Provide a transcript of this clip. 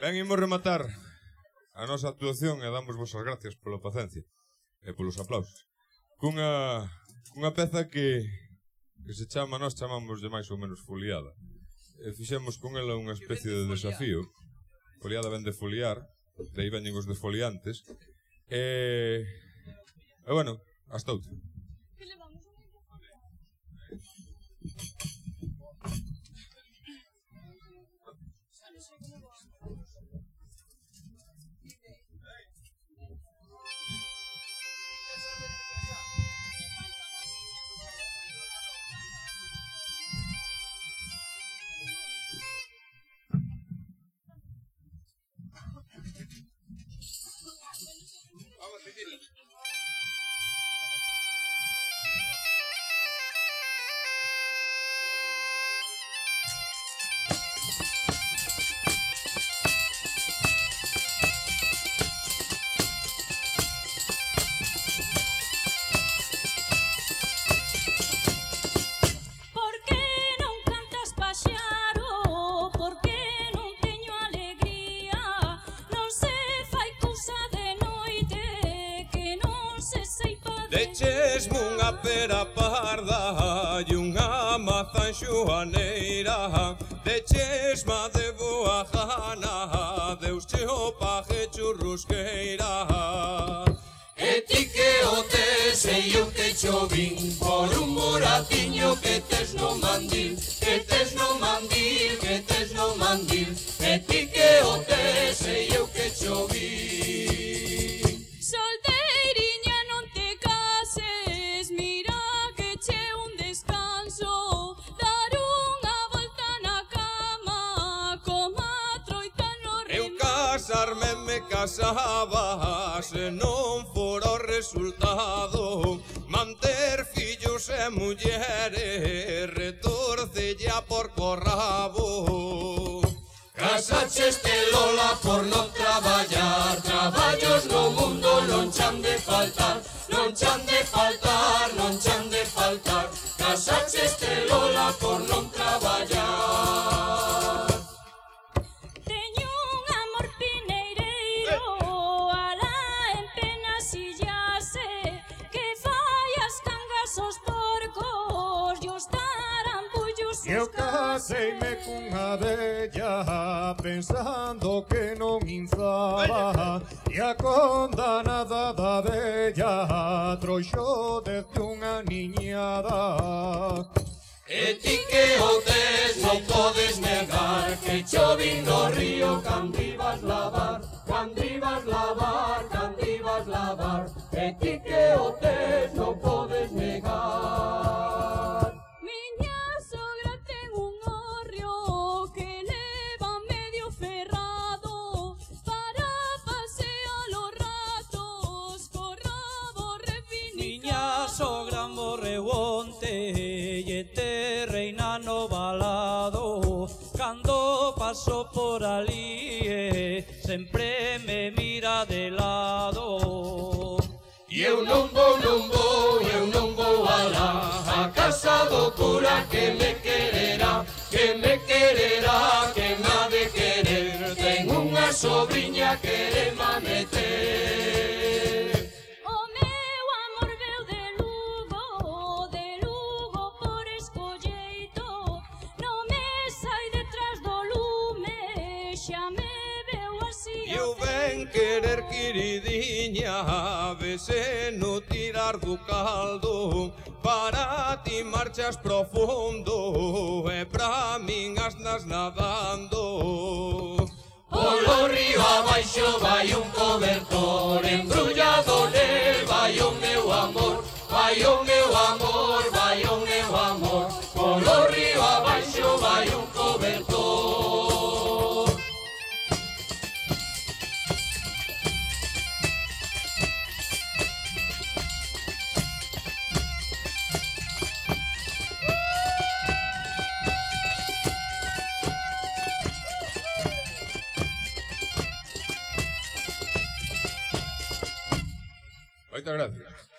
Ben, imos rematar a nosa actuación e damos vos as gracias pola paciencia e polos aplausos cunha peza que se chama, nós chamamos de máis ou menos foliada. Fixemos con ela unha especie de desafío. Foliada ven de foliar, de aí veñen os defoliantes. E bueno, hasta outra. Dechesme unha pera parda e unha mazán xuaneira. Dechesme de boa gana, deusche o paje churrusqueira. E ti que o tes e eu que cho vin por un moratiño que tes no mandil, que tes no mandil, que tes no mandil. E ti que o tes e eu que cho vin. Casarme me casaba se non fora o resultado. Manter fillos e mulleres retorcella por corrabo. Casaxeste Lola por non traballar, traballos no mundo non chan de faltar, non chan de faltar, non chan de faltar. Casaxeste Lola por non traballar. Eu caseime cunha bella pensando que non inzaba, e a condanada da bella trouxo desde unha niñada. E ti que o tes non podes negar que chovin no río cando ibas lavar, cando ibas lavar, cando ibas lavar. E ti que o tes non podes negar. Sogra morreonte e te reina no balado. Cando paso por ali sempre me mira de lado. E eu non vou alá a casa do cura que me quererá, que me quererá, que me ha de querer. Ten unha sobrinha que le ma meter. Eu ven querer queridinha, vese no tirar do caldo. Para ti marchas profundo e pra min asnas nadando. Polo río abaixo vai un cobertor, embrullado nel vai o meu amor, vai o meu amor, vai o meu amor. Polo río abaixo vai un cobertor. Moitas gracias.